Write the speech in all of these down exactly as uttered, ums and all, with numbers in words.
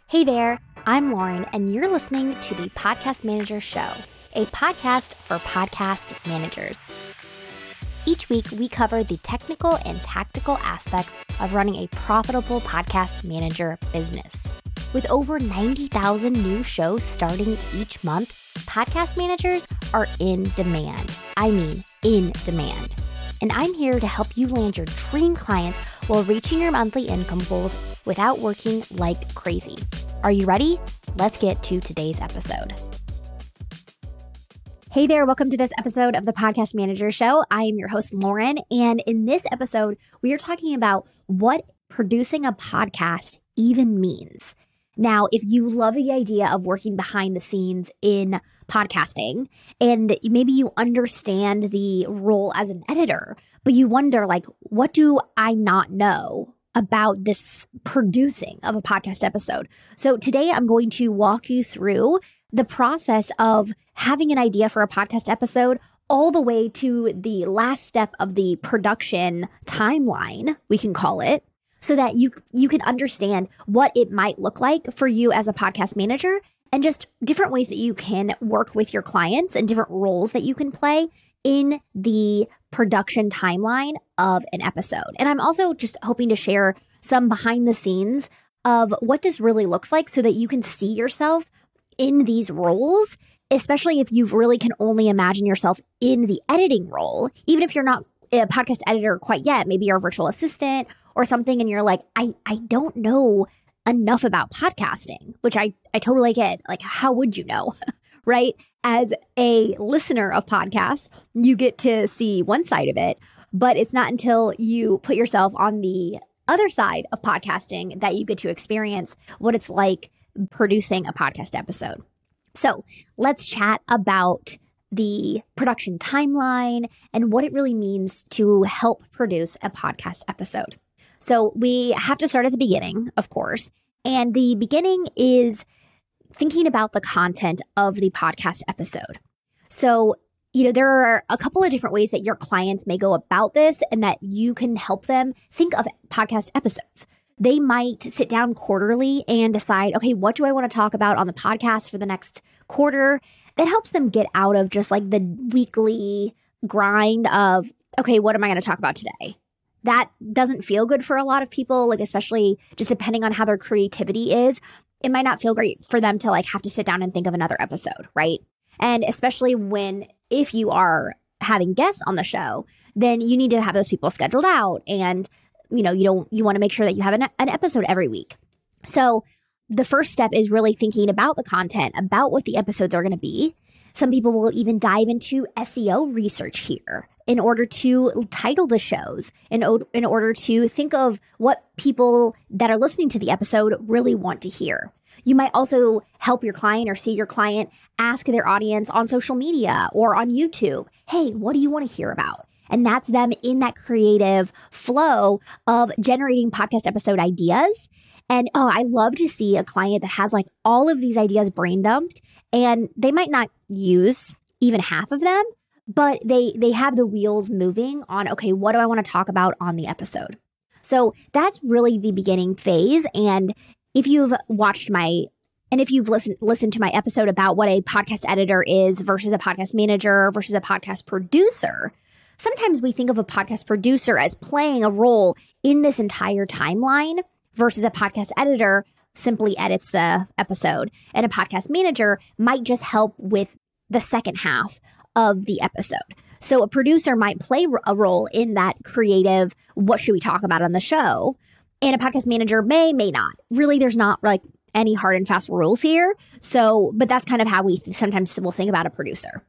Hey there, I'm Lauren, and you're listening to the Podcast Manager Show, a podcast for podcast managers. Each week, we cover the technical and tactical aspects of running a profitable podcast manager business. With over ninety thousand new shows starting each month, podcast managers are in demand. I mean, in demand. And I'm here to help you land your dream clients while reaching your monthly income goals without working like crazy. Are you ready? Let's get to today's episode. Hey there, welcome to this episode of the Podcast Manager Show. I am your host, Lauren, and in this episode, we are talking about what producing a podcast even means. Now, if you love the idea of working behind the scenes in podcasting, and maybe you understand the role as an editor, but you wonder, like, what do I not know about this producing of a podcast episode? So today I'm going to walk you through the process of having an idea for a podcast episode all the way to the last step of the production timeline, we can call it, so that you you can understand what it might look like for you as a podcast manager and just different ways that you can work with your clients and different roles that you can play in the production timeline of an episode. And I'm also just hoping to share some behind the scenes of what this really looks like so that you can see yourself in these roles, especially if you really can only imagine yourself in the editing role. Even if you're not a podcast editor quite yet, maybe you're a virtual assistant or something, and you're like, I, I don't know enough about podcasting, which I, I totally get. Like, how would you know, right? As a listener of podcasts, you get to see one side of it, but it's not until you put yourself on the other side of podcasting that you get to experience what it's like producing a podcast episode. So let's chat about the production timeline and what it really means to help produce a podcast episode. So we have to start at the beginning, of course, and the beginning is thinking about the content of the podcast episode. So, you know, there are a couple of different ways that your clients may go about this and that you can help them think of podcast episodes. They might sit down quarterly and decide, okay, what do I want to talk about on the podcast for the next quarter? That helps them get out of just like the weekly grind of, okay, what am I going to talk about today? That doesn't feel good for a lot of people, like especially just depending on how their creativity is. It might not feel great for them to like have to sit down and think of another episode, right? And especially when, if you are having guests on the show, then you need to have those people scheduled out. And, you know, you don't, you want to make sure that you have an, an episode every week. So the first step is really thinking about the content, about what the episodes are going to be. Some people will even dive into S E O research here in order to title the shows, in, in order to think of what people that are listening to the episode really want to hear. You might also help your client or see your client ask their audience on social media or on YouTube, hey, what do you want to hear about? And that's them in that creative flow of generating podcast episode ideas. And oh, I love to see a client that has like all of these ideas brain dumped, and they might not use even half of them, but they they have the wheels moving on, okay, what do I want to talk about on the episode? So that's really the beginning phase. And if you've watched my, and if you've listened listened to my episode about what a podcast editor is versus a podcast manager versus a podcast producer, sometimes we think of a podcast producer as playing a role in this entire timeline versus a podcast editor simply edits the episode. And a podcast manager might just help with the second half of the episode. So a producer might play a role in that creative, what should we talk about on the show? And a podcast manager may, may not. Really, there's not like any hard and fast rules here. So, but that's kind of how we th- sometimes will think about a producer.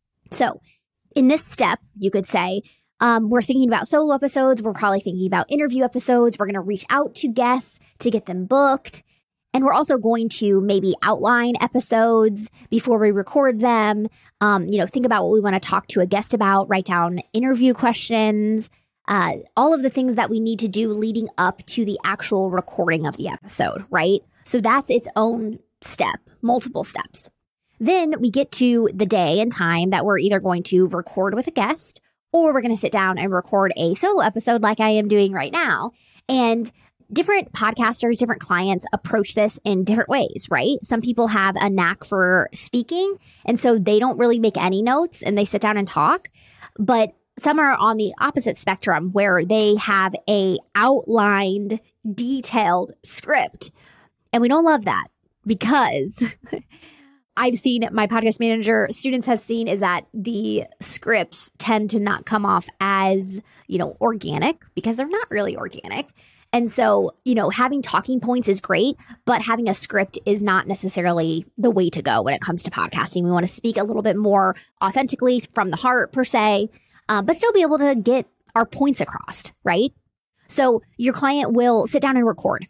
So in this step, you could say, um, we're thinking about solo episodes. We're probably thinking about interview episodes. We're going to reach out to guests to get them booked. And we're also going to maybe outline episodes before we record them. Um, you know, think about what we want to talk to a guest about, write down interview questions, uh, all of the things that we need to do leading up to the actual recording of the episode, right? So that's its own step, multiple steps. Then we get to the day and time that we're either going to record with a guest or we're going to sit down and record a solo episode like I am doing right now. And different podcasters, different clients approach this in different ways, right? Some people have a knack for speaking, and so they don't really make any notes and they sit down and talk. But some are on the opposite spectrum where they have a outlined, detailed script. And we don't love that because I've seen, my podcast manager students have seen, is that the scripts tend to not come off as, you know, organic because they're not really organic. And so, you know, having talking points is great, but having a script is not necessarily the way to go when it comes to podcasting. We want to speak a little bit more authentically from the heart per se, um, but still be able to get our points across, right? So your client will sit down and record,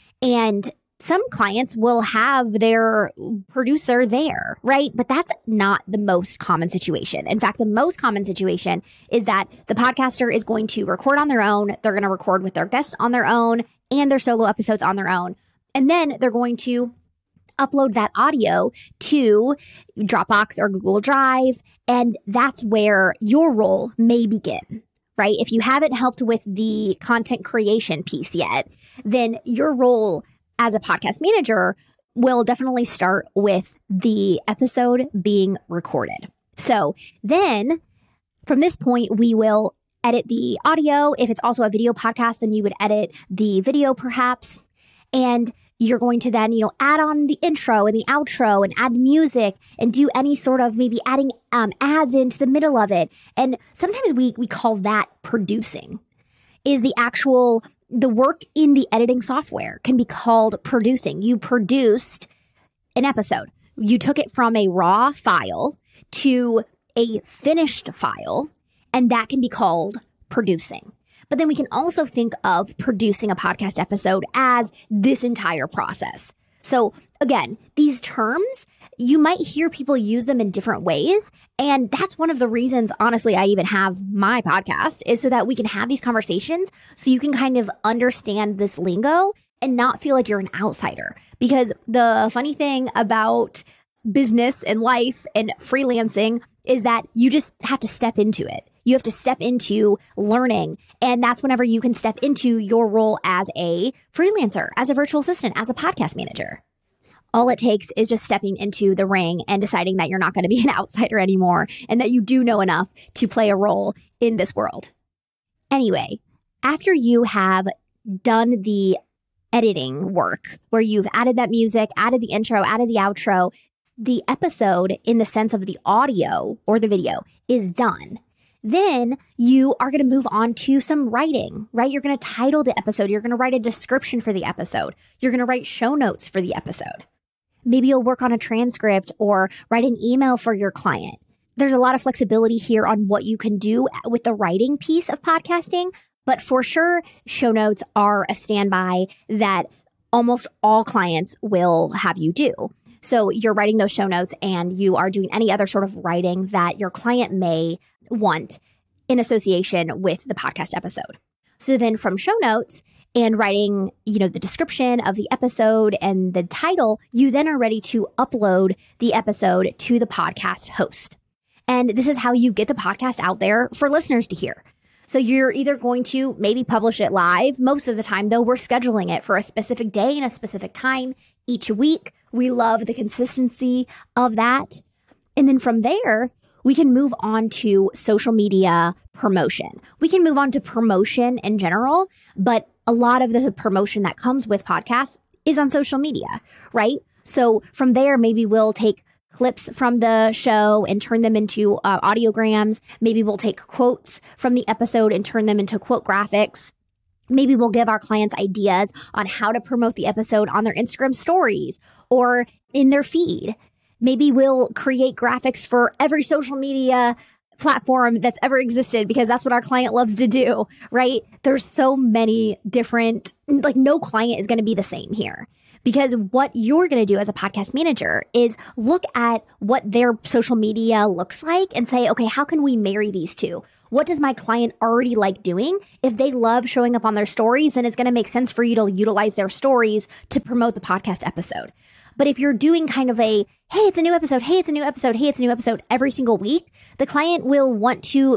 and some clients will have their producer there, right? But that's not the most common situation. In fact, the most common situation is that the podcaster is going to record on their own. They're going to record with their guests on their own and their solo episodes on their own. And then they're going to upload that audio to Dropbox or Google Drive. And that's where your role may begin, right? If you haven't helped with the content creation piece yet, then your role as a podcast manager will definitely start with the episode being recorded. So then from this point, we will edit the audio. If it's also a video podcast, then you would edit the video perhaps. And you're going to then, you know, add on the intro and the outro and add music and do any sort of maybe adding um, ads into the middle of it. And sometimes we we call that producing, is the actual the work in the editing software can be called producing. You produced an episode. You took it from a raw file to a finished file, and that can be called producing. But then we can also think of producing a podcast episode as this entire process. So again, these terms, you might hear people use them in different ways. And that's one of the reasons, honestly, I even have my podcast, is so that we can have these conversations so you can kind of understand this lingo and not feel like you're an outsider. Because the funny thing about business and life and freelancing is that you just have to step into it. You have to step into learning. And that's whenever you can step into your role as a freelancer, as a virtual assistant, as a podcast manager. All it takes is just stepping into the ring and deciding that you're not going to be an outsider anymore and that you do know enough to play a role in this world. Anyway, after you have done the editing work where you've added that music, added the intro, added the outro, the episode in the sense of the audio or the video is done. Then you are going to move on to some writing, right? You're going to title the episode. You're going to write a description for the episode. You're going to write show notes for the episode. Maybe you'll work on a transcript or write an email for your client. There's a lot of flexibility here on what you can do with the writing piece of podcasting, but for sure, show notes are a standby that almost all clients will have you do. So you're writing those show notes and you are doing any other sort of writing that your client may want in association with the podcast episode. So then from show notes and writing, you know, the description of the episode and the title, you then are ready to upload the episode to the podcast host. And this is how you get the podcast out there for listeners to hear. So you're either going to maybe publish it live. Most of the time, though, we're scheduling it for a specific day and a specific time each week. We love the consistency of that. And then from there, we can move on to social media promotion. We can move on to promotion in general, but a lot of the promotion that comes with podcasts is on social media, right? So from there, maybe we'll take clips from the show and turn them into uh, audiograms. Maybe we'll take quotes from the episode and turn them into quote graphics. Maybe we'll give our clients ideas on how to promote the episode on their Instagram stories or in their feed. Maybe we'll create graphics for every social media platform that's ever existed because that's what our client loves to do, right? There's so many different, like no client is going to be the same here. Because what you're going to do as a podcast manager is look at what their social media looks like and say, okay, how can we marry these two? What does my client already like doing? If they love showing up on their stories, then it's going to make sense for you to utilize their stories to promote the podcast episode. But if you're doing kind of a, hey, it's a new episode, hey, it's a new episode, hey, it's a new episode every single week, the client will want to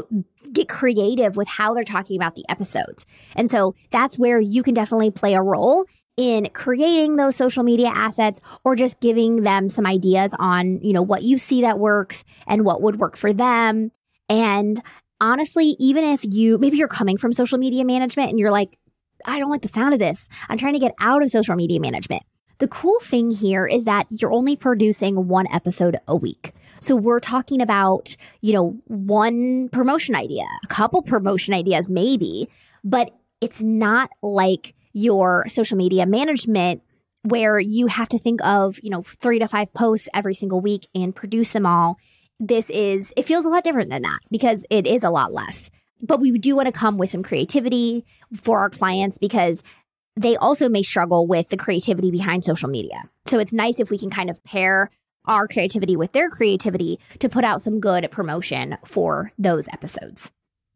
get creative with how they're talking about the episodes. And so that's where you can definitely play a role in creating those social media assets or just giving them some ideas on, you know, what you see that works and what would work for them. And honestly, even if you, maybe you're coming from social media management and you're like, I don't like the sound of this. I'm trying to get out of social media management. The cool thing here is that you're only producing one episode a week. So we're talking about, you know, one promotion idea, a couple promotion ideas maybe, but it's not like your social media management where you have to think of, you know, three to five posts every single week and produce them all. This is, it feels a lot different than that because it is a lot less. But we do want to come with some creativity for our clients because they also may struggle with the creativity behind social media. So it's nice if we can kind of pair our creativity with their creativity to put out some good promotion for those episodes.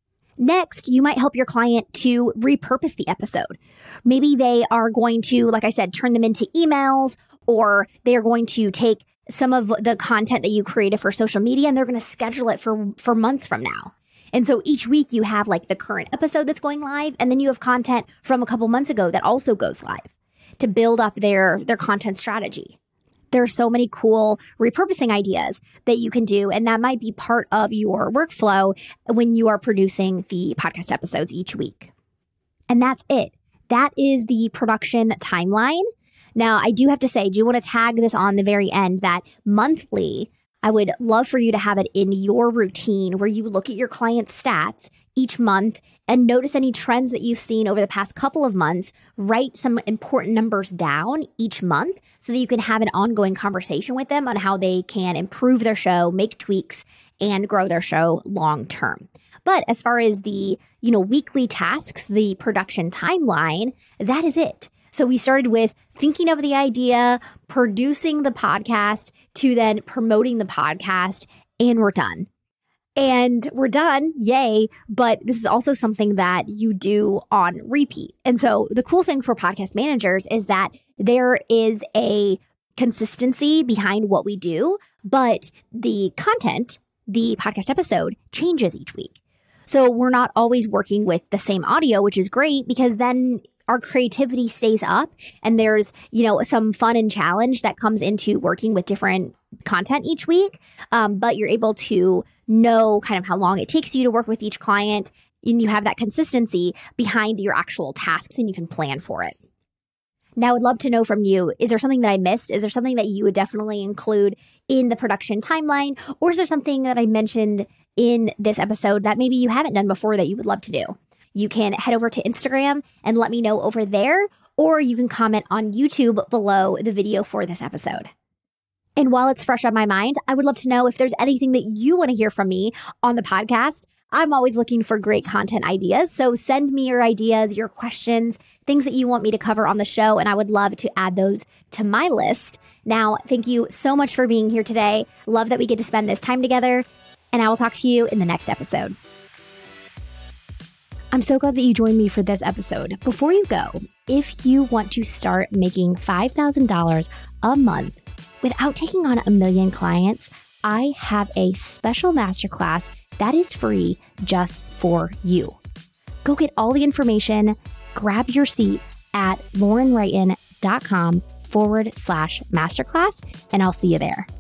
Next, you might help your client to repurpose the episode. Maybe they are going to, like I said, turn them into emails, or they are going to take some of the content that you created for social media and they're going to schedule it for, for months from now. And so each week you have like the current episode that's going live, and then you have content from a couple months ago that also goes live to build up their, their content strategy. There are so many cool repurposing ideas that you can do, and that might be part of your workflow when you are producing the podcast episodes each week. And that's it. That is the production timeline. Now, I do have to say, I do want to tag this on the very end that monthly, I would love for you to have it in your routine where you look at your client's stats each month and notice any trends that you've seen over the past couple of months. Write some important numbers down each month so that you can have an ongoing conversation with them on how they can improve their show, make tweaks, and grow their show long term. But as far as the, you know, weekly tasks, the production timeline, that is it. So we started with thinking of the idea, producing the podcast, to then promoting the podcast, and we're done. And we're done, yay, but this is also something that you do on repeat. And so the cool thing for podcast managers is that there is a consistency behind what we do, but the content, the podcast episode, changes each week. So we're not always working with the same audio, which is great because then our creativity stays up and there's, you know, some fun and challenge that comes into working with different content each week. Um, but you're able to know kind of how long it takes you to work with each client, and you have that consistency behind your actual tasks and you can plan for it. Now, I'd love to know from you, is there something that I missed? Is there something that you would definitely include in the production timeline? Or is there something that I mentioned in this episode that maybe you haven't done before that you would love to do? You can head over to Instagram and let me know over there, or you can comment on YouTube below the video for this episode. And while it's fresh on my mind, I would love to know if there's anything that you want to hear from me on the podcast. I'm always looking for great content ideas. So send me your ideas, your questions, things that you want me to cover on the show, and I would love to add those to my list. Now, thank you so much for being here today. Love that we get to spend this time together, and I will talk to you in the next episode. I'm so glad that you joined me for this episode. Before you go, if you want to start making five thousand dollars a month without taking on a million clients, I have a special masterclass that is free just for you. Go get all the information, grab your seat at laurenwrighton.com forward slash masterclass, and I'll see you there.